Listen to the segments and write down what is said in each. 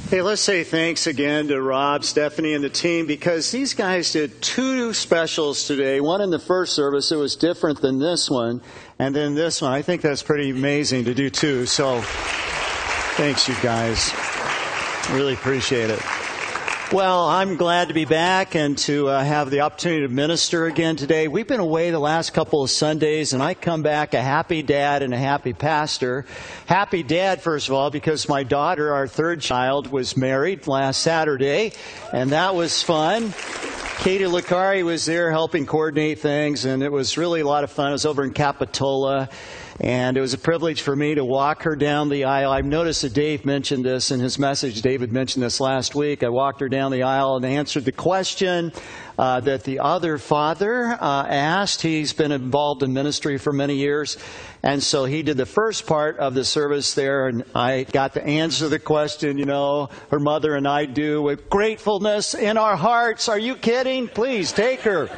Hey, let's say thanks again to Rob, Stephanie, and the team, because these guys did two specials today. One in the first service, it was different than this one, and then this one. I think that's pretty amazing to do two, so thanks, you guys. Really appreciate it. Well, I'm glad to be back and to have the opportunity to minister again today. We've been away the last couple of Sundays, and I come back a happy dad and a happy pastor. Happy dad, first of all, because my daughter, our third child, was married last Saturday, and that was fun. Katie Licari was there helping coordinate things, and it was really a lot of fun. I was over in Capitola. And it was a privilege for me to walk her down the aisle. I've noticed that Dave mentioned this in his message. David mentioned this last week. I walked her down the aisle and answered the question that the other father asked. He's been involved in ministry for many years. And so he did the first part of the service there, and I got to answer the question, her mother and I do with gratefulness in our hearts. Are you kidding? Please take her.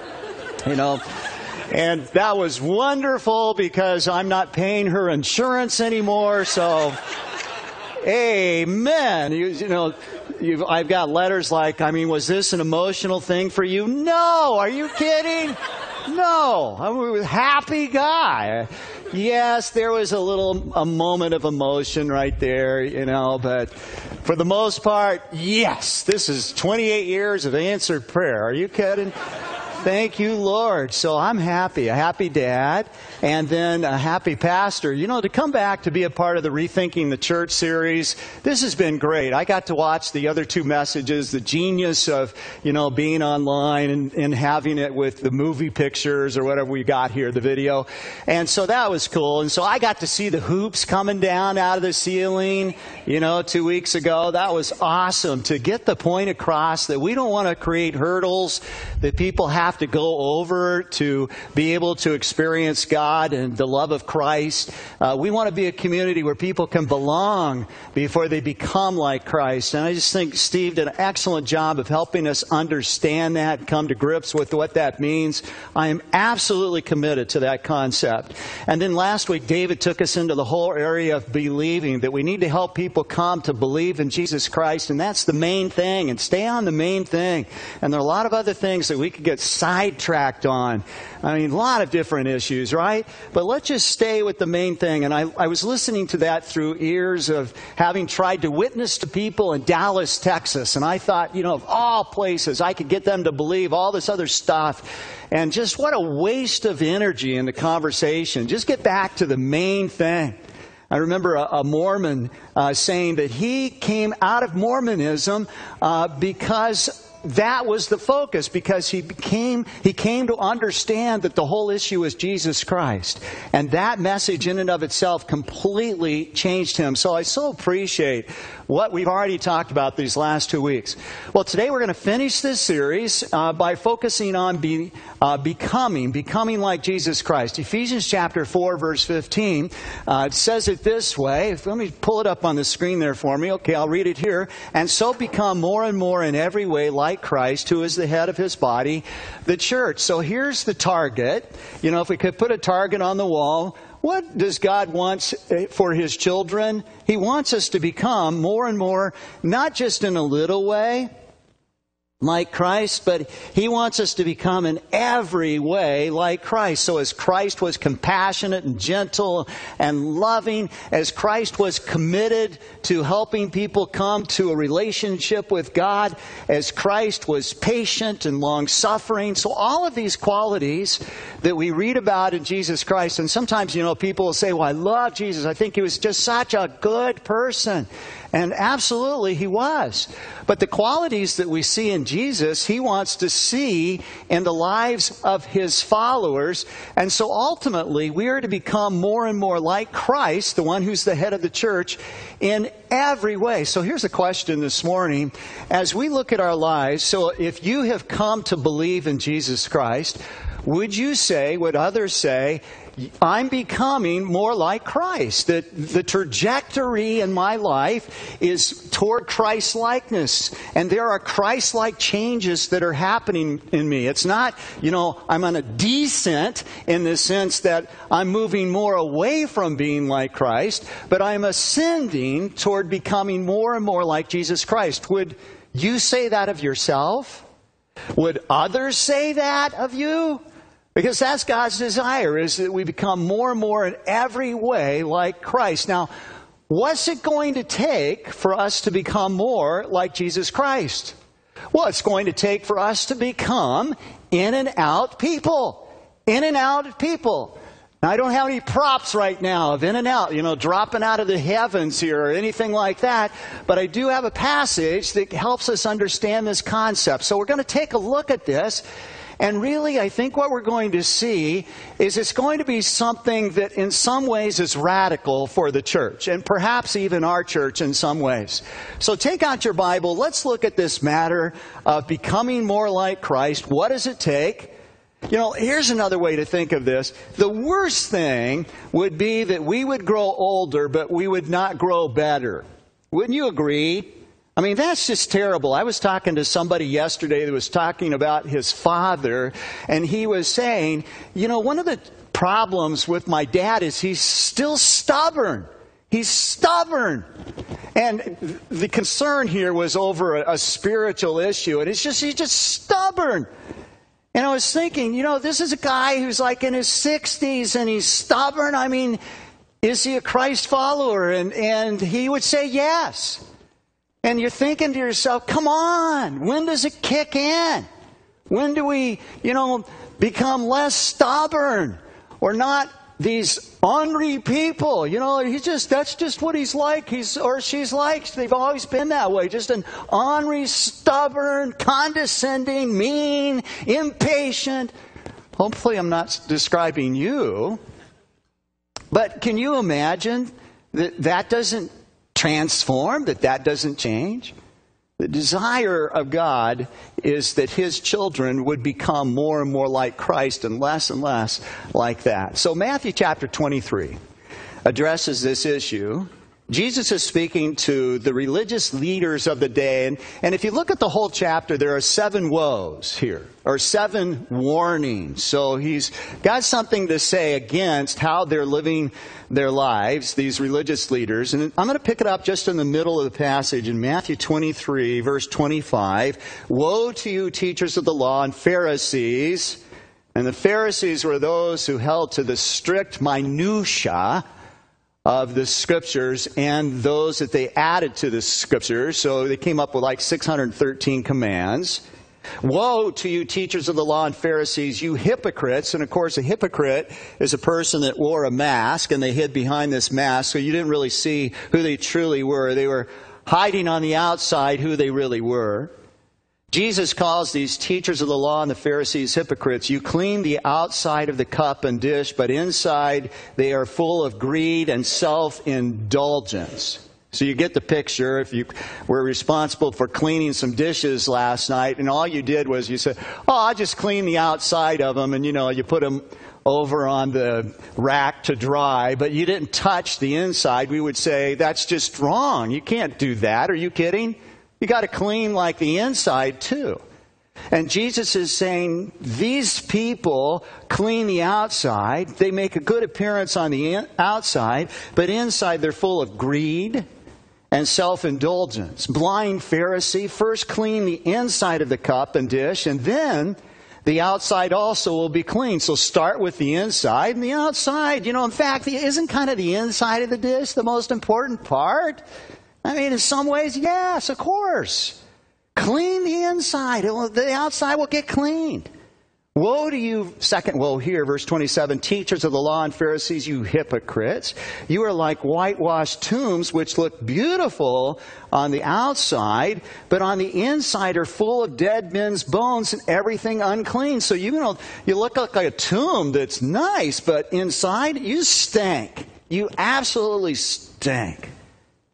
And that was wonderful because I'm not paying her insurance anymore. So, amen. I've got letters like, was this an emotional thing for you? No. Are you kidding? No. I'm a happy guy. Yes, there was a moment of emotion right there, but for the most part, yes. This is 28 years of answered prayer. Are you kidding? Thank you, Lord. So I'm happy, a happy dad, and then a happy pastor. To come back to be a part of the Rethinking the Church series, this has been great. I got to watch the other two messages, the genius of, being online and having it with the movie pictures or whatever we got here, the video. And so that was cool. And so I got to see the hoops coming down out of the ceiling, 2 weeks ago. That was awesome to get the point across that we don't want to create hurdles that people have to go over to be able to experience God and the love of Christ. We want to be a community where people can belong before they become like Christ. And I just think Steve did an excellent job of helping us understand that, come to grips with what that means. I am absolutely committed to that concept. And then last week, David took us into the whole area of believing, that we need to help people come to believe in Jesus Christ. And that's the main thing, and stay on the main thing. And there are a lot of other things that we could get sidetracked on. A lot of different issues, right? But let's just stay with the main thing. And I was listening to that through ears of having tried to witness to people in Dallas, Texas. And I thought, of all places, I could get them to believe all this other stuff. And just what a waste of energy in the conversation. Just get back to the main thing. I remember a Mormon saying that he came out of Mormonism because that was the focus, because he came to understand that the whole issue is Jesus Christ. And that message in and of itself completely changed him. So I so appreciate what we've already talked about these last 2 weeks. Well, today we're going to finish this series by focusing on becoming like Jesus Christ. Ephesians chapter 4, verse 15, it says it this way. Let me pull it up on the screen there for me. Okay, I'll read it here. And so become more and more in every way like Christ, who is the head of his body, the church. So here's the target. If we could put a target on the wall, what does God want for his children? He wants us to become more and more, not just in a little way like Christ, but he wants us to become in every way like Christ. So as Christ was compassionate and gentle and loving, as Christ was committed to helping people come to a relationship with God, as Christ was patient and long-suffering. So all of these qualities that we read about in Jesus Christ, and sometimes, people will say, well, I love Jesus. I think he was just such a good person. And absolutely, he was. But the qualities that we see in Jesus, he wants to see in the lives of his followers. And so ultimately, we are to become more and more like Christ, the one who's the head of the church, in every way. So here's a question this morning. As we look at our lives, so if you have come to believe in Jesus Christ, would others say, I'm becoming more like Christ, that the trajectory in my life is toward Christ-likeness, and there are Christ-like changes that are happening in me. It's not, I'm on a descent in the sense that I'm moving more away from being like Christ, but I'm ascending toward becoming more and more like Jesus Christ. Would you say that of yourself? Would others say that of you? Because that's God's desire, is that we become more and more in every way like Christ. Now, what's it going to take for us to become more like Jesus Christ? Well, it's going to take for us to become in and out people. In and out people. Now, I don't have any props right now of in and out, dropping out of the heavens here or anything like that. But I do have a passage that helps us understand this concept. So we're going to take a look at this. And really, I think what we're going to see is it's going to be something that in some ways is radical for the church, and perhaps even our church in some ways. So take out your Bible. Let's look at this matter of becoming more like Christ. What does it take? Here's another way to think of this. The worst thing would be that we would grow older, but we would not grow better. Wouldn't you agree? I mean, that's just terrible. I was talking to somebody yesterday that was talking about his father, and he was saying, one of the problems with my dad is he's still stubborn. He's stubborn. And the concern here was over a spiritual issue, and he's just stubborn. And I was thinking, this is a guy who's like in his 60s, and he's stubborn. I mean, is he a Christ follower? And he would say yes. And you're thinking to yourself, come on, when does it kick in? When do we, become less stubborn or not these ornery people? That's just what he's like, she's like. They've always been that way, just an ornery, stubborn, condescending, mean, impatient. Hopefully I'm not describing you. But can you imagine that doesn't transform, that doesn't change? The desire of God is that His children would become more and more like Christ and less like that. So Matthew chapter 23 addresses this issue. Jesus is speaking to the religious leaders of the day. And if you look at the whole chapter, there are 7 woes here, or 7 warnings. So he's got something to say against how they're living their lives, these religious leaders. And I'm going to pick it up just in the middle of the passage in Matthew 23, verse 25. Woe to you, teachers of the law and Pharisees. And the Pharisees were those who held to the strict minutiae of the scriptures and those that they added to the scriptures. So they came up with like 613 commands. Woe to you, teachers of the law and Pharisees, you hypocrites. And of course, a hypocrite is a person that wore a mask, and they hid behind this mask, so you didn't really see who they truly were. They were hiding on the outside who they really were. Jesus calls these teachers of the law and the Pharisees hypocrites. You clean the outside of the cup and dish, but inside they are full of greed and self-indulgence. So you get the picture. If you were responsible for cleaning some dishes last night, and all you did was you said, I just cleaned the outside of them, and you put them over on the rack to dry, but you didn't touch the inside, we would say, that's just wrong. You can't do that. Are you kidding? You got to clean like the inside too. And Jesus is saying these people clean the outside. They make a good appearance on the outside, but inside they're full of greed and self-indulgence. Blind Pharisee, first clean the inside of the cup and dish, and then the outside also will be clean. So start with the inside and the outside. In fact, isn't kind of the inside of the dish the most important part? I mean, in some ways, yes, of course. Clean the inside. The outside will get cleaned. Woe to you, second woe here, verse 27, teachers of the law and Pharisees, you hypocrites. You are like whitewashed tombs, which look beautiful on the outside, but on the inside are full of dead men's bones and everything unclean. So you look like a tomb that's nice, but inside you stink. You absolutely stink.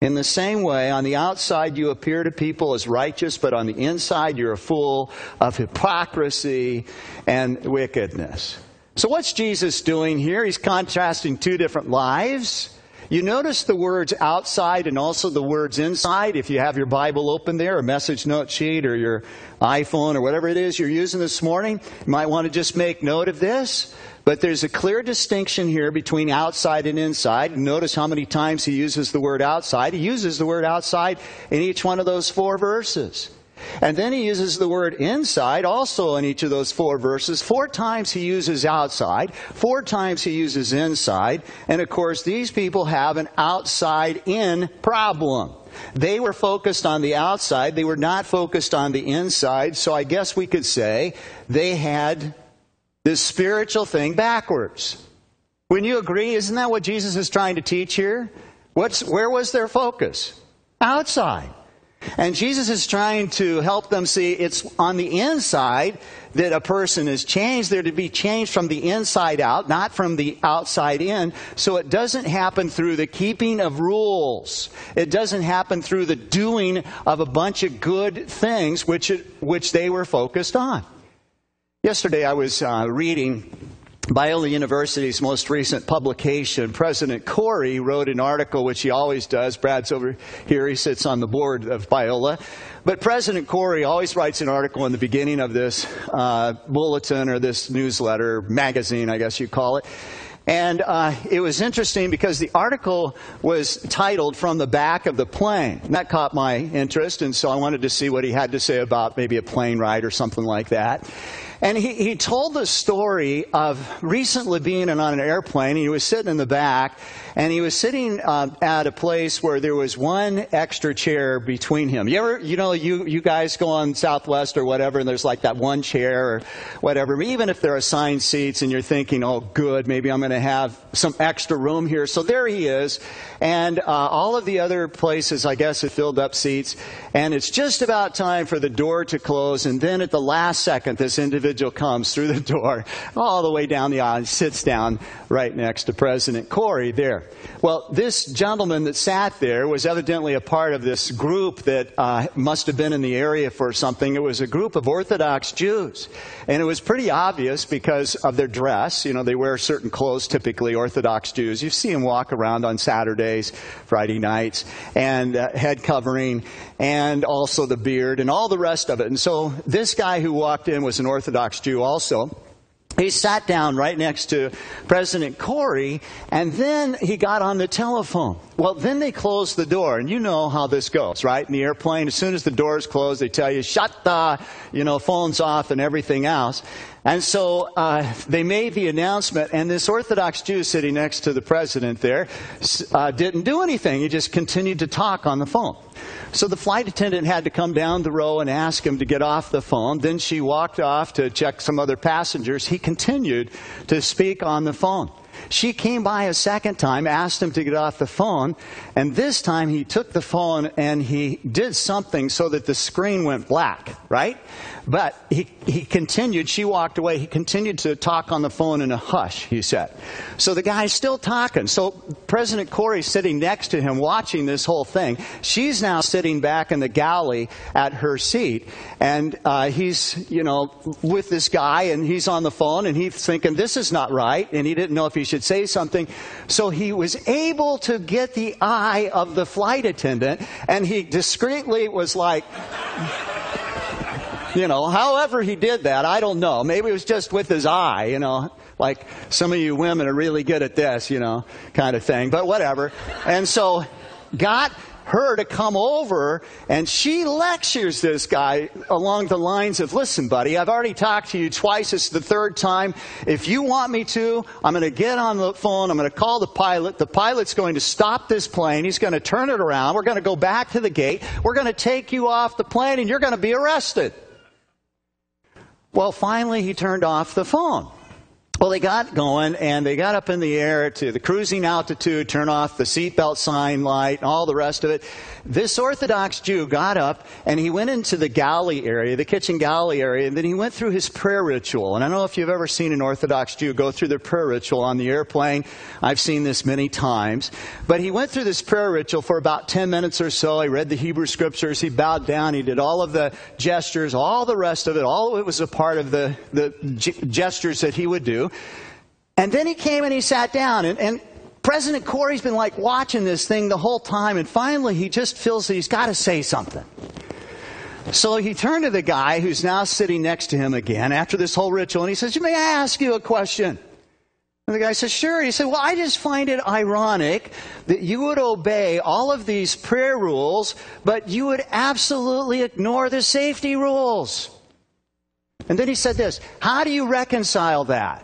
In the same way, on the outside you appear to people as righteous, but on the inside you're full of hypocrisy and wickedness. So what's Jesus doing here? He's contrasting two different lives. You notice the words outside and also the words inside. If you have your Bible open there, a message note sheet, or your iPhone, or whatever it is you're using this morning, you might want to just make note of this. But there's a clear distinction here between outside and inside. Notice how many times he uses the word outside. He uses the word outside in each one of those 4 verses. And then he uses the word inside also in each of those 4 verses. 4 times he uses outside. 4 times he uses inside. And of course, these people have an outside-in problem. They were focused on the outside. They were not focused on the inside. So I guess we could say they had this spiritual thing backwards. Wouldn't you agree? Isn't that what Jesus is trying to teach here? Where was their focus? Outside. And Jesus is trying to help them see it's on the inside that a person is changed. They're to be changed from the inside out, not from the outside in. So it doesn't happen through the keeping of rules. It doesn't happen through the doing of a bunch of good things which they were focused on. Yesterday I was reading Biola University's most recent publication. President Corey wrote an article, which he always does. Brad's over here. He sits on the board of Biola. But President Corey always writes an article in the beginning of this bulletin, or this newsletter, magazine, I guess you call it. And it was interesting because the article was titled "From the Back of the Plane." And that caught my interest, and so I wanted to see what he had to say about maybe a plane ride or something like that. And he told the story of recently being on an airplane. He was sitting in the back, and he was sitting at a place where there was one extra chair between him. You guys go on Southwest or whatever, and there's like that one chair or whatever. Even if they're assigned seats, and you're thinking, oh, good, maybe I'm going to have some extra room here. So there he is, and all of the other places, I guess, have filled up seats. And it's just about time for the door to close, and then at the last second, this individual comes through the door all the way down the aisle and sits down right next to President Corey there. Well, this gentleman that sat there was evidently a part of this group that must have been in the area for something. It was a group of Orthodox Jews. And it was pretty obvious because of their dress. You know, they wear certain clothes, typically Orthodox Jews. You see them walk around on Saturdays, Friday nights, and head covering, and also the beard, and all the rest of it. And so this guy who walked in was an Orthodox Jew also. He sat down right next to President Corey, and then he got on the telephone. Well, then they closed the door, and you know how this goes, right? In the airplane, as soon as the doors close, they tell you, shut the, phones off and everything else. And so they made the announcement, and this Orthodox Jew sitting next to the president there didn't do anything. He just continued to talk on the phone. So the flight attendant had to come down the row and ask him to get off the phone. Then she walked off to check some other passengers. He continued to speak on the phone. She came by a second time, asked him to get off the phone, and this time he took the phone and he did something so that the screen went black, right? But he continued, she walked away, he continued to talk on the phone in a hush, he said. So the guy's still talking. So President Corey's sitting next to him watching this whole thing. She's now sitting back in the galley at her seat, and he's, with this guy, and he's on the phone, and he's thinking, this is not right, and he didn't know if he should say something. So he was able to get the eye of the flight attendant, and he discreetly was like, however he did that, I don't know. Maybe it was just with his eye, like some of you women are really good at this, kind of thing, but whatever. And so got her to come over, and she lectures this guy along the lines of, listen, buddy, I've already talked to you twice. It's the third time. If you want me to, I'm going to get on the phone. I'm going to call the pilot. The pilot's going to stop this plane. He's going to turn it around. We're going to go back to the gate. We're going to take you off the plane, and you're going to be arrested. Well, finally, he turned off the phone. Well, they got going, and they got up in the air to the cruising altitude, turn off the seatbelt sign light, and all the rest of it. This Orthodox Jew got up, and he went into the galley area, the kitchen galley area, and then he went through his prayer ritual. And I don't know if you've ever seen an Orthodox Jew go through their prayer ritual on the airplane. I've seen this many times. But he went through this prayer ritual for about 10 minutes or so. He read the Hebrew Scriptures. He bowed down. He did all of the gestures, all the rest of it. All of it was a part of the gestures that he would do. And then he came and he sat down, and President Corey's been like watching this thing the whole time, and finally he just feels that he's got to say something. So he turned to the guy who's now sitting next to him again after this whole ritual, and he says, "May I ask you a question?" And the guy says, "Sure." He said, "Well, I just find it ironic that you would obey all of these prayer rules, but you would absolutely ignore the safety rules." And then he said this, "How do you reconcile that?"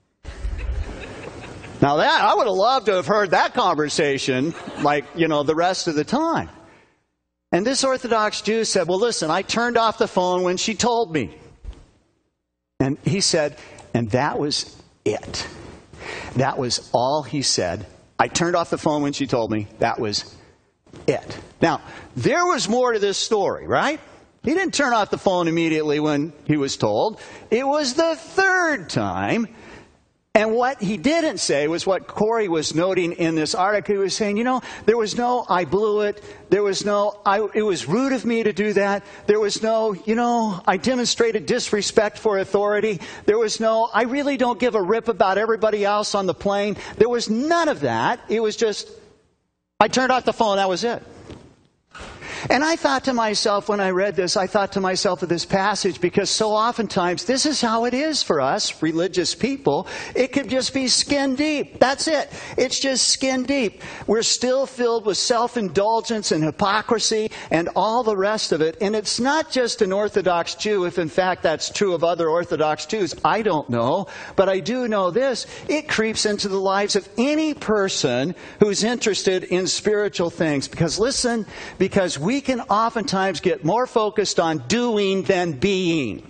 Now that, I would have loved to have heard that conversation, the rest of the time. And this Orthodox Jew said, "Well, listen, I turned off the phone when she told me." And he said, and that was it. That was all he said. "I turned off the phone when she told me." That was it. Now, there was more to this story, right? He didn't turn off the phone immediately when he was told. It was the third time. And what he didn't say was what Corey was noting in this article. He was saying, there was no, "I blew it." There was no, "it was rude of me to do that." There was no, "I demonstrated disrespect for authority." There was no, "I really don't give a rip about everybody else on the plane." There was none of that. It was just, "I turned off the phone." That was it. And I thought to myself when I read this, I thought to myself of this passage, because so oftentimes this is how it is for us religious people. It could just be skin deep. That's it. It's just skin deep. We're still filled with self-indulgence and hypocrisy and all the rest of it. And it's not just an Orthodox Jew, if in fact that's true of other Orthodox Jews. I don't know. But I do know this. It creeps into the lives of any person who's interested in spiritual things. Because listen, because we can oftentimes get more focused on doing than being.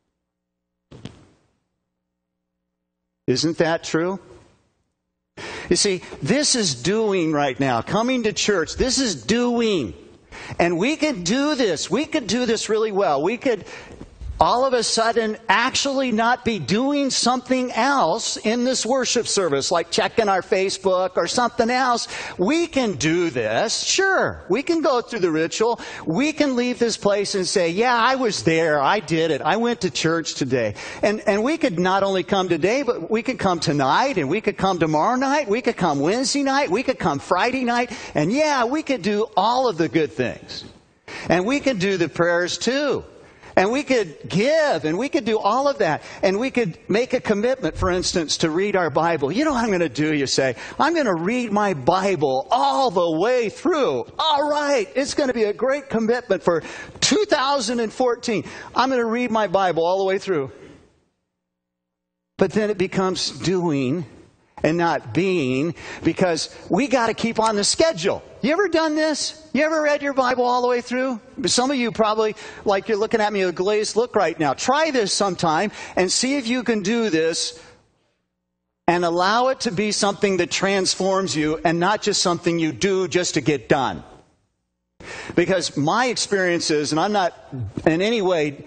Isn't that true? You see, this is doing right now. Coming to church, this is doing. And we could do this. We could do this really well. We could all of a sudden actually not be doing something else in this worship service, like checking our Facebook or something else. We can do this. Sure, we can go through the ritual. We can leave this place and say, "Yeah, I was there. I did it. I went to church today." And we could not only come today, but we could come tonight, and we could come tomorrow night. We could come Wednesday night. We could come Friday night. And yeah, we could do all of the good things. And we could do the prayers too. And we could give, and we could do all of that. And we could make a commitment, for instance, to read our Bible. You know what I'm going to do, you say? I'm going to read my Bible all the way through. All right, it's going to be a great commitment for 2014. I'm going to read my Bible all the way through. But then it becomes doing and not being, because we got to keep on the schedule. You ever done this? You ever read your Bible all the way through? Some of you probably, like you're looking at me with a glazed look right now. Try this sometime and see if you can do this and allow it to be something that transforms you and not just something you do just to get done. Because my experience is, and I'm not in any way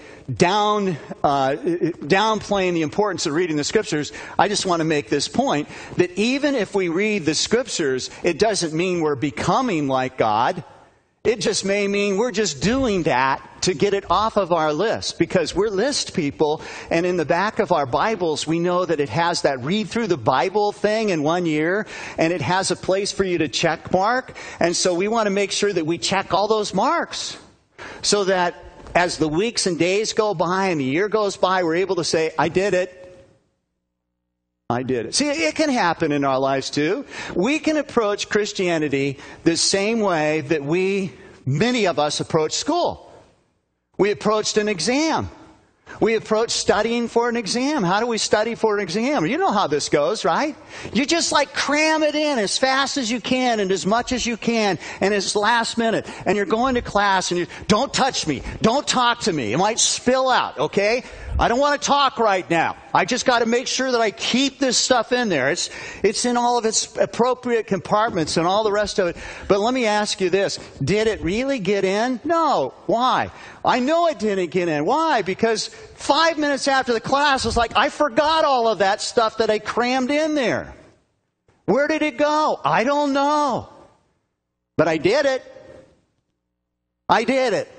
downplaying the importance of reading the Scriptures, I just want to make this point, that even if we read the Scriptures, it doesn't mean we're becoming like God. It just may mean we're just doing that to get it off of our list, because we're list people, and in the back of our Bibles we know that it has that read through the Bible thing in 1 year, and it has a place for you to check mark, and so we want to make sure that we check all those marks so that as the weeks and days go by and the year goes by, we're able to say, "I did it. I did it." See, it can happen in our lives too. We can approach Christianity the same way that many of us approach school. We approached an exam. We approach studying for an exam. How do we study for an exam? You know how this goes, right? You just cram it in as fast as you can and as much as you can and it's last minute. And you're going to class and you don't touch me. Don't talk to me. It might spill out, okay? I don't want to talk right now. I just got to make sure that I keep this stuff in there. It's in all of its appropriate compartments and all the rest of it. But let me ask you this. Did it really get in? No. Why? I know it didn't get in. Why? Because 5 minutes after the class, it's I forgot all of that stuff that I crammed in there. Where did it go? I don't know. But I did it. I did it.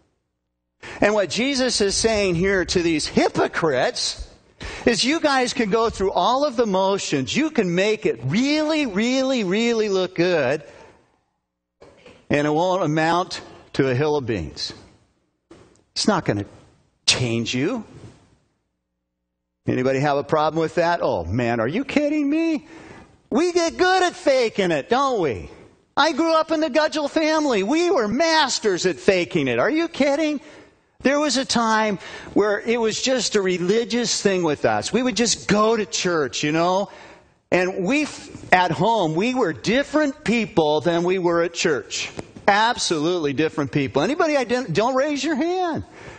And what Jesus is saying here to these hypocrites is you guys can go through all of the motions. You can make it really, really, really look good. And it won't amount to a hill of beans. It's not going to change you. Anybody have a problem with that? Oh, man, are you kidding me? We get good at faking it, don't we? I grew up in the Gudgel family. We were masters at faking it. Are you kidding? There was a time where it was just a religious thing with us. We would just go to church, and at home, we were different people than we were at church. Absolutely different people. Anybody don't raise your hand.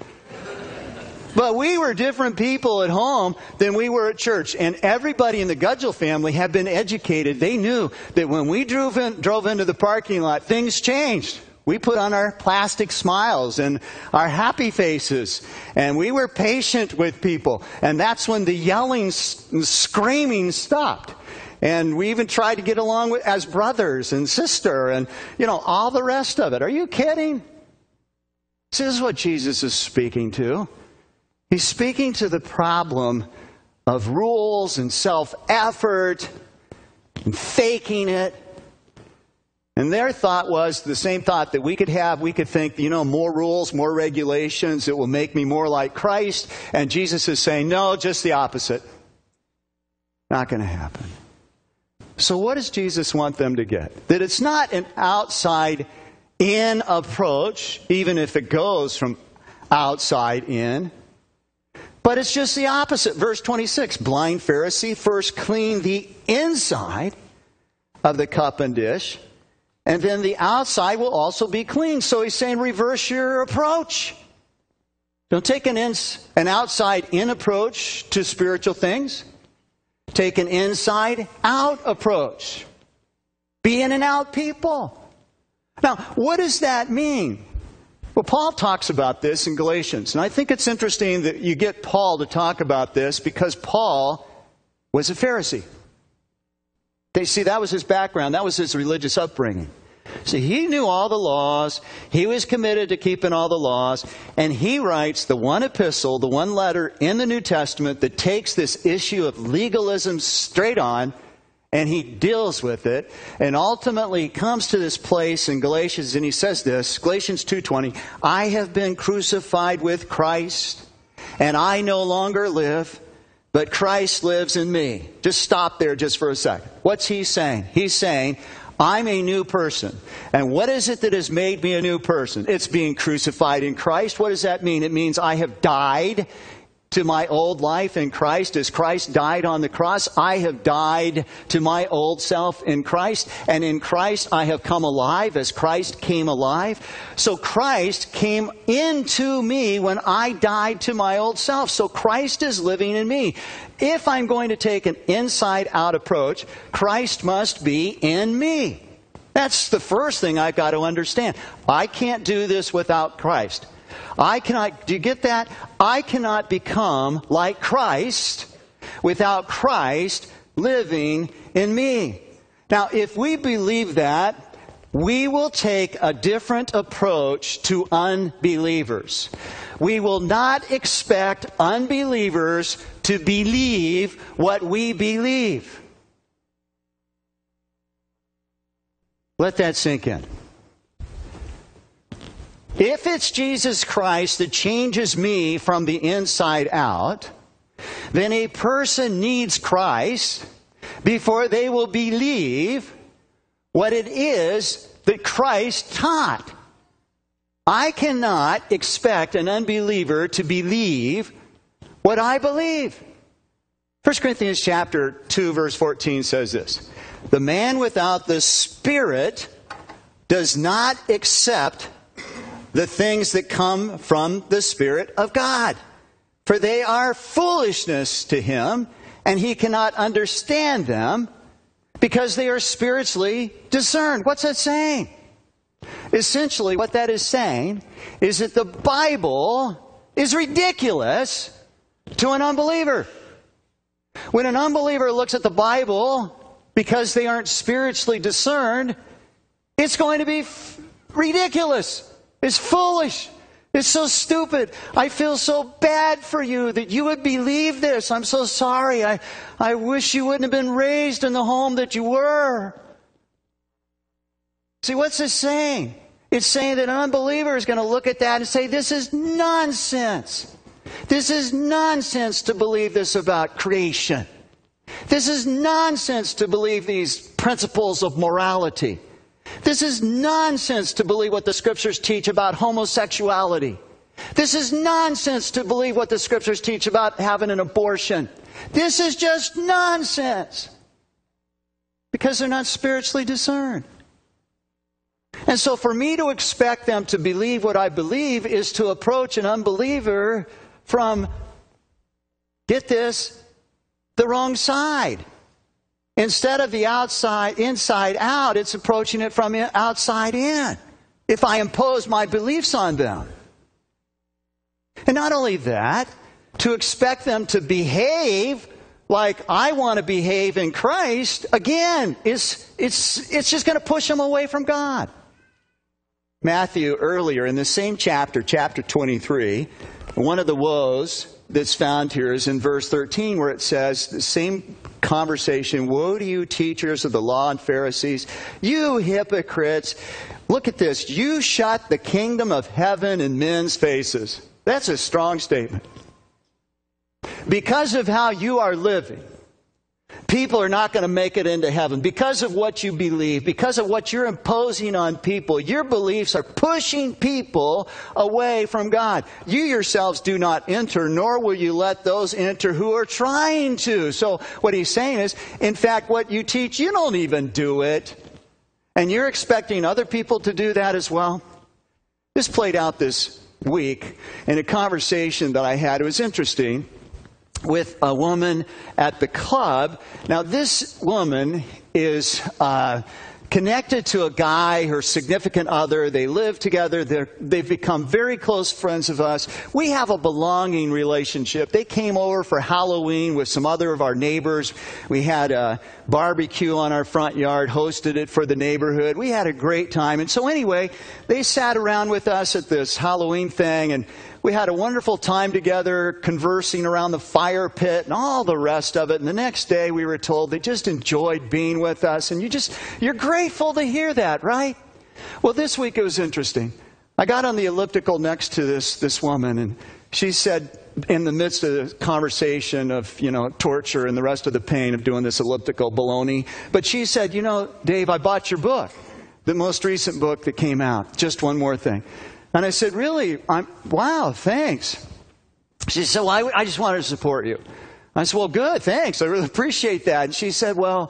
But we were different people at home than we were at church. And everybody in the Gudgel family had been educated. They knew that when we drove into the parking lot, things changed. We put on our plastic smiles and our happy faces. And we were patient with people. And that's when the yelling and screaming stopped. And we even tried to get along as brothers and sister and, all the rest of it. Are you kidding? See, this is what Jesus is speaking to. He's speaking to the problem of rules and self-effort and faking it. And their thought was the same thought that we could have. We could think, more rules, more regulations. It will make me more like Christ. And Jesus is saying, no, just the opposite. Not going to happen. So what does Jesus want them to get? That it's not an outside-in approach, even if it goes from outside in. But it's just the opposite. Verse 26, blind Pharisee, first clean the inside of the cup and dish, and then the outside will also be clean. So he's saying reverse your approach. Don't take an outside-in approach to spiritual things. Take an inside-out approach. Be in and out people. Now, what does that mean? Well, Paul talks about this in Galatians. And I think it's interesting that you get Paul to talk about this because Paul was a Pharisee. See, that was his background. That was his religious upbringing. See, he knew all the laws. He was committed to keeping all the laws. And he writes the one epistle, the one letter in the New Testament that takes this issue of legalism straight on, and he deals with it, and ultimately comes to this place in Galatians, and he says this, Galatians 2:20, I have been crucified with Christ, and I no longer live, but Christ lives in me. Just stop there just for a second. What's he saying? He's saying, I'm a new person. And what is it that has made me a new person? It's being crucified in Christ. What does that mean? It means I have died to my old life in Christ. As Christ died on the cross, I have died to my old self in Christ. And in Christ, I have come alive as Christ came alive. So Christ came into me when I died to my old self. So Christ is living in me. If I'm going to take an inside-out approach, Christ must be in me. That's the first thing I've got to understand. I can't do this without Christ. Do you get that? I cannot become like Christ without Christ living in me. Now, if we believe that, we will take a different approach to unbelievers. We will not expect unbelievers to believe what we believe. Let that sink in. If it's Jesus Christ that changes me from the inside out, then a person needs Christ before they will believe what it is that Christ taught. I cannot expect an unbeliever to believe what I believe. 1 Corinthians chapter 2, verse 14 says this. The man without the Spirit does not accept the things that come from the Spirit of God. For they are foolishness to him, and he cannot understand them because they are spiritually discerned. What's that saying? Essentially, what that is saying is that the Bible is ridiculous to an unbeliever. When an unbeliever looks at the Bible, because they aren't spiritually discerned, it's going to be ridiculous. It's foolish. It's so stupid. I feel so bad for you that you would believe this. I'm so sorry. I wish you wouldn't have been raised in the home that you were. See, what's this saying? It's saying that an unbeliever is going to look at that and say, this is nonsense. This is nonsense to believe this about creation. This is nonsense to believe these principles of morality. This is nonsense to believe what the Scriptures teach about homosexuality. This is nonsense to believe what the Scriptures teach about having an abortion. This is just nonsense. Because they're not spiritually discerned. And so for me to expect them to believe what I believe is to approach an unbeliever from, get this, the wrong side. Instead of the inside out, it's approaching it from outside in. If I impose my beliefs on them. And not only that, to expect them to behave like I want to behave in Christ, again, it's just going to push them away from God. Matthew, earlier in the same chapter 23, one of the woes that's found here is in verse 13, where it says, the same conversation, woe to you, teachers of the law and Pharisees, you hypocrites. Look at this. You shut the kingdom of heaven in men's faces. That's a strong statement. Because of how you are living, people are not going to make it into heaven. Because of what you believe, because of what you're imposing on people, your beliefs are pushing people away from God. You yourselves do not enter, nor will you let those enter who are trying to. So what he's saying is, in fact, what you teach, you don't even do it. And you're expecting other people to do that as well. This played out this week in a conversation that I had. It was interesting. With a woman at the club. Now, this woman is connected to a guy, her significant other. They live together. They've become very close friends of us. We have a belonging relationship. They came over for Halloween with some other of our neighbors. We had a barbecue on our front yard, hosted it for the neighborhood. We had a great time. And so anyway, they sat around with us at this Halloween thing, and we had a wonderful time together, conversing around the fire pit and all the rest of it. And the next day we were told they just enjoyed being with us. And you're grateful to hear that, right? Well, this week it was interesting. I got on the elliptical next to this woman, and she said, in the midst of the conversation of, torture and the rest of the pain of doing this elliptical baloney, but she said, Dave, I bought your book, the most recent book that came out. Just one more thing. And I said, really? Wow, thanks. She said, well, I just wanted to support you. I said, well, good, thanks. I really appreciate that. And she said, well,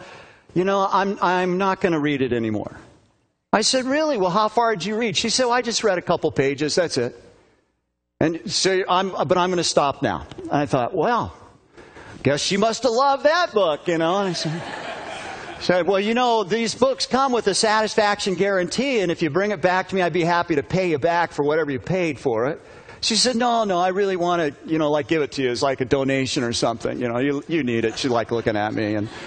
I'm not going to read it anymore. I said, really? Well, how far did you read? She said, well, I just read a couple pages. That's it. And so but I'm going to stop now. And I thought, well, guess she must have loved that book, And I said, well, these books come with a satisfaction guarantee, and if you bring it back to me, I'd be happy to pay you back for whatever you paid for it. She said, no, I really want to, give it to you as like a donation or something. You need it. She liked looking at me. And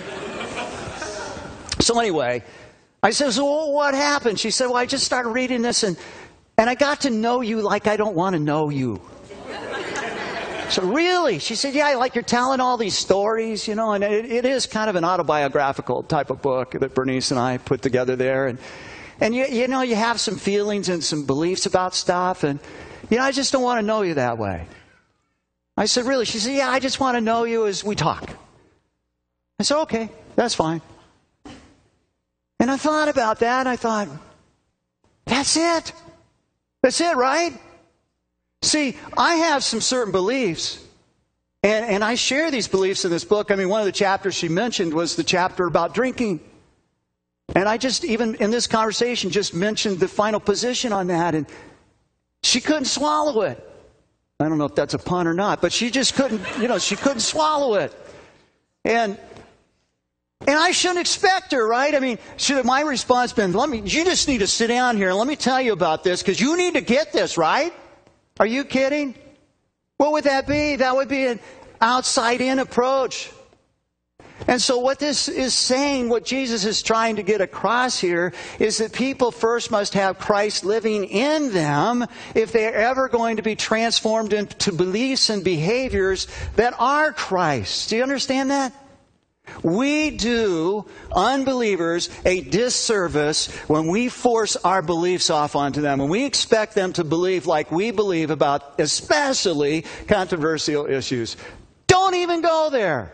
so anyway, I said, so what happened? She said, well, I just started reading this, and I got to know you like I don't want to know you. So really? She said, yeah, like you're telling all these stories, and it is kind of an autobiographical type of book that Bernice and I put together there. And you have some feelings and some beliefs about stuff, and, I just don't want to know you that way. I said, really? She said, yeah, I just want to know you as we talk. I said, okay, that's fine. And I thought about that, and I thought, that's it. That's it, right? See, I have some certain beliefs, and I share these beliefs in this book. I mean, one of the chapters she mentioned was the chapter about drinking. And I just, even in this conversation, just mentioned the final position on that, and she couldn't swallow it. I don't know if that's a pun or not, but she just couldn't, she couldn't swallow it. And I shouldn't expect her, right? I mean, should my response been, you just need to sit down here and let me tell you about this, because you need to get this, right? Are you kidding? What would that be? That would be an outside-in approach. And so what this is saying, what Jesus is trying to get across here, is that people first must have Christ living in them if they're ever going to be transformed into beliefs and behaviors that are Christ. Do you understand that? We do unbelievers a disservice when we force our beliefs off onto them, when we expect them to believe like we believe about especially controversial issues. Don't even go there.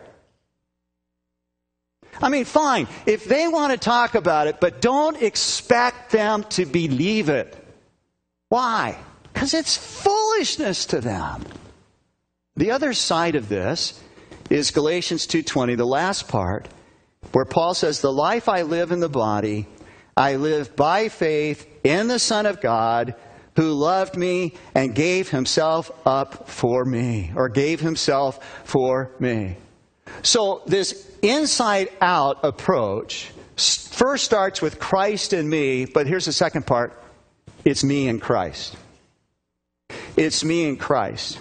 I mean, fine, if they want to talk about it, but don't expect them to believe it. Why? Because it's foolishness to them. The other side of this is Galatians 2:20, the last part, where Paul says, the life I live in the body, I live by faith in the Son of God, who loved me and gave himself up for me, or gave himself for me. So this inside-out approach first starts with Christ in me, but here's the second part. It's me in Christ. It's me in Christ.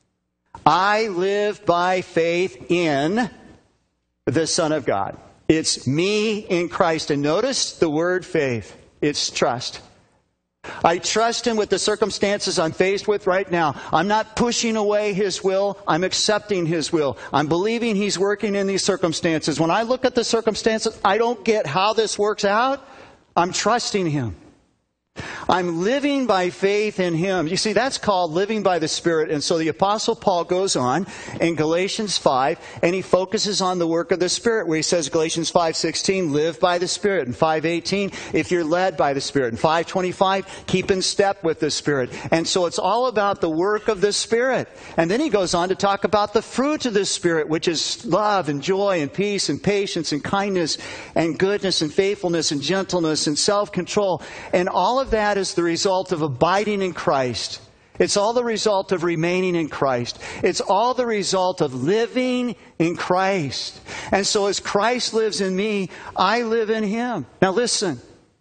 I live by faith in the Son of God. It's me in Christ. And notice the word faith. It's trust. I trust Him with the circumstances I'm faced with right now. I'm not pushing away His will. I'm accepting His will. I'm believing He's working in these circumstances. When I look at the circumstances, I don't get how this works out. I'm trusting Him. I'm living by faith in Him. You see, that's called living by the Spirit. And so the Apostle Paul goes on in Galatians 5, and he focuses on the work of the Spirit, where he says, Galatians 5:16, live by the Spirit. And 5:18, if you're led by the Spirit. And 5:25, keep in step with the Spirit. And so it's all about the work of the Spirit. And then he goes on to talk about the fruit of the Spirit, which is love and joy and peace and patience and kindness and goodness and faithfulness and gentleness and self-control. And all of that is the result of abiding in Christ. It's all the result of remaining in Christ. It's all the result of living in Christ. And so as Christ lives in me, I live in Him. Now listen,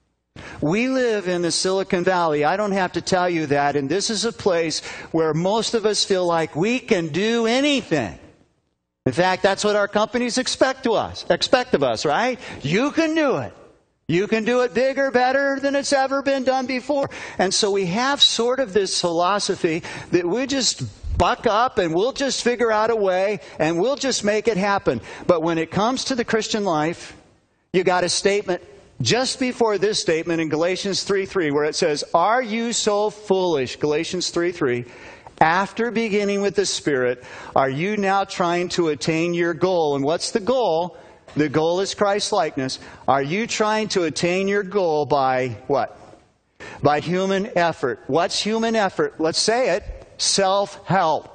we live in the Silicon Valley. I don't have to tell you that. And this is a place where most of us feel like we can do anything. In fact, that's what our companies expect of us, right? You can do it. You can do it bigger, better than it's ever been done before. And so we have sort of this philosophy that we just buck up and we'll just figure out a way and we'll just make it happen. But when it comes to the Christian life, you got a statement just before this statement in Galatians 3:3 where it says, are you so foolish? Galatians 3:3. After beginning with the Spirit, are you now trying to attain your goal? And what's the goal? The goal is Christ-likeness. Are you trying to attain your goal by what? By human effort. What's human effort? Let's say it. Self-help.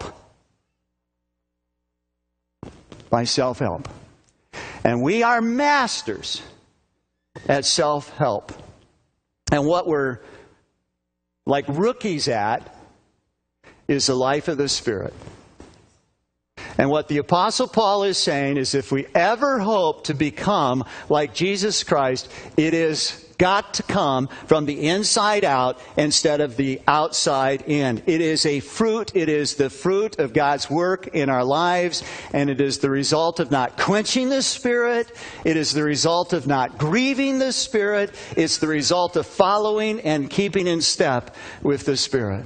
By self-help. And we are masters at self-help. And what we're like rookies at is the life of the Spirit. And what the Apostle Paul is saying is if we ever hope to become like Jesus Christ, it is got to come from the inside out instead of the outside in. It is a fruit. It is the fruit of God's work in our lives. And it is the result of not quenching the Spirit. It is the result of not grieving the Spirit. It's the result of following and keeping in step with the Spirit.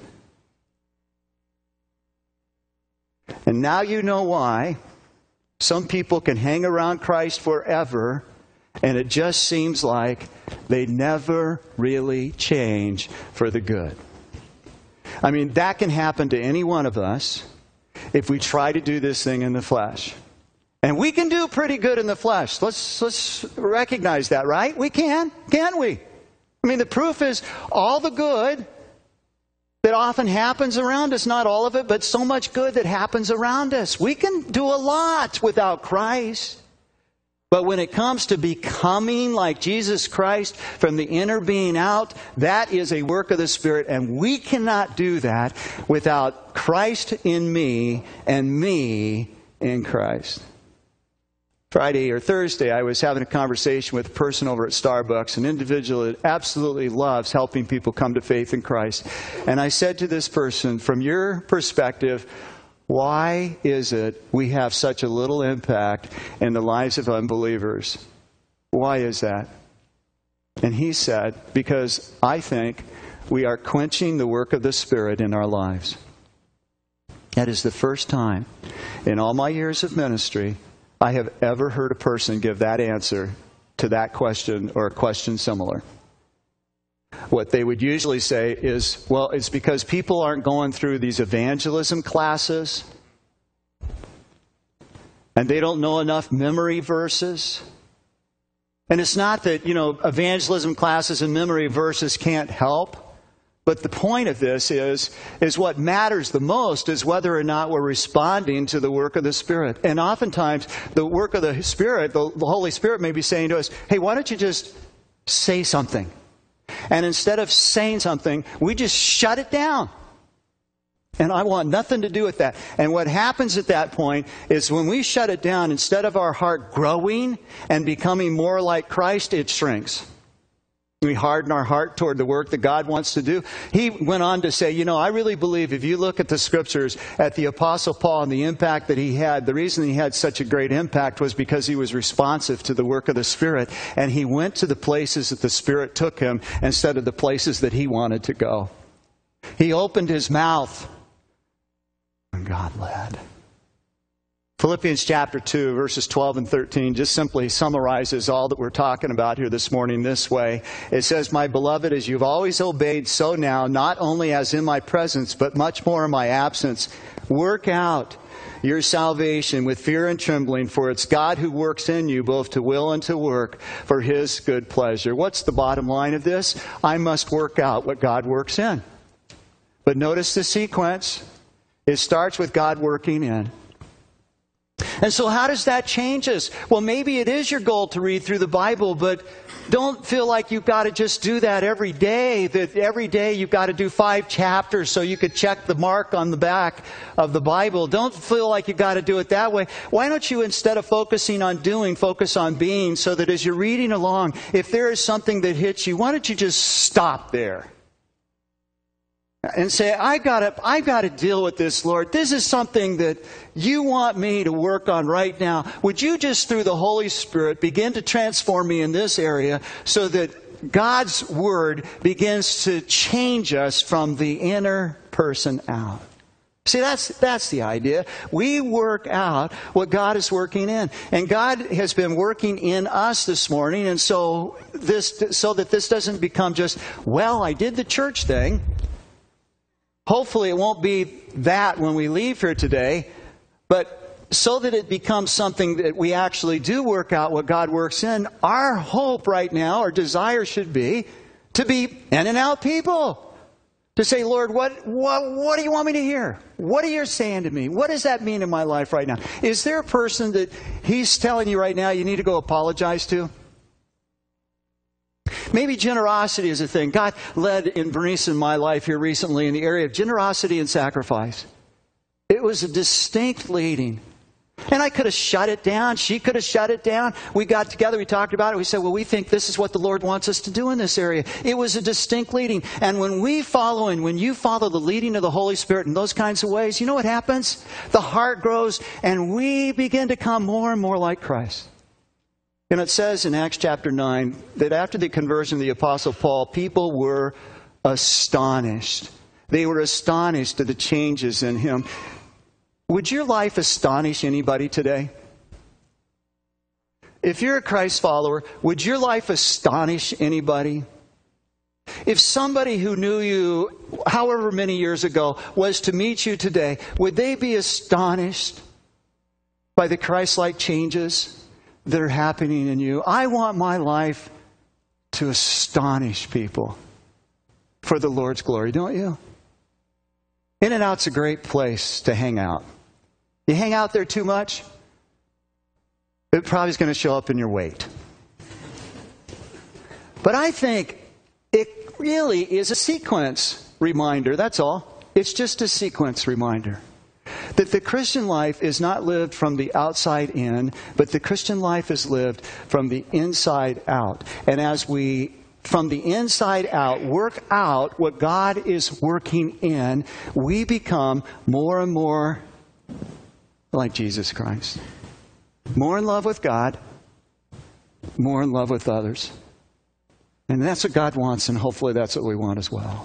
And now you know why some people can hang around Christ forever and it just seems like they never really change for the good. I mean, that can happen to any one of us if we try to do this thing in the flesh. And we can do pretty good in the flesh. Let's recognize that, right? We can, can't we? I mean, the proof is all the good that often happens around us. Not all of it, but so much good that happens around us. We can do a lot without Christ. But when it comes to becoming like Jesus Christ from the inner being out, that is a work of the Spirit. And we cannot do that without Christ in me and me in Christ. Friday or Thursday, I was having a conversation with a person over at Starbucks, an individual that absolutely loves helping people come to faith in Christ. And I said to this person, from your perspective, why is it we have such a little impact in the lives of unbelievers? Why is that? And he said, because I think we are quenching the work of the Spirit in our lives. That is the first time in all my years of ministry I have ever heard a person give that answer to that question or a question similar. What they would usually say is, well, it's because people aren't going through these evangelism classes and they don't know enough memory verses. And it's not that, evangelism classes and memory verses can't help. But the point of this is what matters the most is whether or not we're responding to the work of the Spirit. And oftentimes, the work of the Spirit, the Holy Spirit may be saying to us, hey, why don't you just say something? And instead of saying something, we just shut it down. And I want nothing to do with that. And what happens at that point is when we shut it down, instead of our heart growing and becoming more like Christ, it shrinks. We harden our heart toward the work that God wants to do. He went on to say, I really believe if you look at the Scriptures, at the Apostle Paul and the impact that he had, the reason he had such a great impact was because he was responsive to the work of the Spirit. And he went to the places that the Spirit took him instead of the places that he wanted to go. He opened his mouth and God led. Philippians chapter 2, verses 12 and 13 just simply summarizes all that we're talking about here this morning this way. It says, my beloved, as you've always obeyed, so now, not only as in my presence, but much more in my absence, work out your salvation with fear and trembling, for it's God who works in you both to will and to work for His good pleasure. What's the bottom line of this? I must work out what God works in. But notice the sequence. It starts with God working in. And so how does that change us? Well, maybe it is your goal to read through the Bible, but don't feel like you've got to just do that every day, that every day you've got to do 5 chapters so you could check the mark on the back of the Bible. Don't feel like you've got to do it that way. Why don't you, instead of focusing on doing, focus on being, so that as you're reading along, if there is something that hits you, why don't you just stop there? And say, I've got to deal with this, Lord. This is something that you want me to work on right now. Would you just, through the Holy Spirit, begin to transform me in this area so that God's Word begins to change us from the inner person out? See, that's the idea. We work out what God is working in. And God has been working in us this morning. And so that this doesn't become just, well, I did the church thing. Hopefully it won't be that when we leave here today, but so that it becomes something that we actually do work out what God works in, our hope right now, our desire should be to be in and out people. To say, Lord, what do you want me to hear? What are you saying to me? What does that mean in my life right now? Is there a person that He's telling you right now you need to go apologize to? Maybe generosity is a thing. God led in Bernice in my life here recently in the area of generosity and sacrifice. It was a distinct leading. And I could have shut it down. She could have shut it down. We got together. We talked about it. We said, well, we think this is what the Lord wants us to do in this area. It was a distinct leading. And when we follow and when you follow the leading of the Holy Spirit in those kinds of ways, you know what happens? The heart grows and we begin to come more and more like Christ. And it says in Acts chapter 9 that after the conversion of the Apostle Paul, people were astonished. They were astonished at the changes in him. Would your life astonish anybody today? If you're a Christ follower, would your life astonish anybody? If somebody who knew you however many years ago was to meet you today, would they be astonished by the Christ-like changes that are happening in you? I want my life to astonish people for the Lord's glory, don't you? In-N-Out's a great place to hang out. You hang out there too much, it probably is going to show up in your weight. But I think it really is a sequence reminder, that's all. It's just a sequence reminder that the Christian life is not lived from the outside in, but the Christian life is lived from the inside out. And as we, from the inside out, work out what God is working in, we become more and more like Jesus Christ. More in love with God, more in love with others. And that's what God wants, and hopefully that's what we want as well.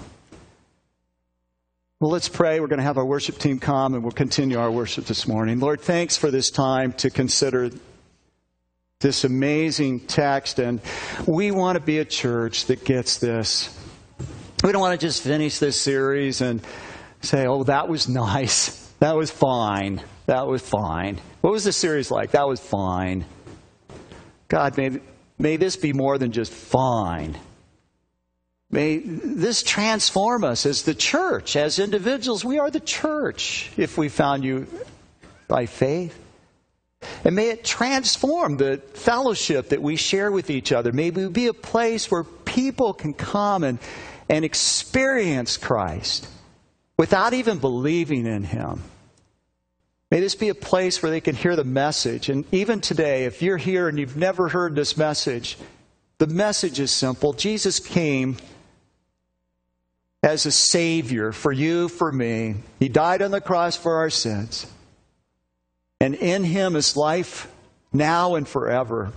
Well, let's pray. We're going to have our worship team come, and we'll continue our worship this morning. Lord, thanks for this time to consider this amazing text. And we want to be a church that gets this. We don't want to just finish this series and say, oh, that was nice. That was fine. That was fine. What was the series like? That was fine. God, may this be more than just fine. May this transform us as the church, as individuals. We are the church if we found you by faith. And may it transform the fellowship that we share with each other. May we be a place where people can come and experience Christ without even believing in Him. May this be a place where they can hear the message. And even today, if you're here and you've never heard this message, the message is simple. Jesus came as a Savior for you, for me. He died on the cross for our sins. And in Him is life now and forever.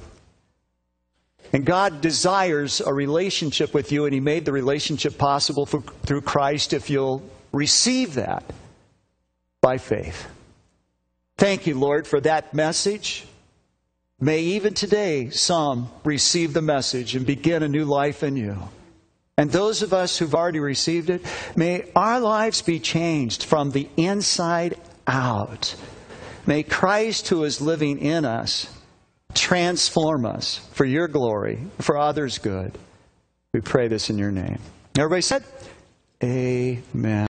And God desires a relationship with you, and He made the relationship possible through Christ if you'll receive that by faith. Thank you, Lord, for that message. May even today some receive the message and begin a new life in you. And those of us who've already received it, may our lives be changed from the inside out. May Christ, who is living in us, transform us for your glory, for others' good. We pray this in your name. Everybody said, amen.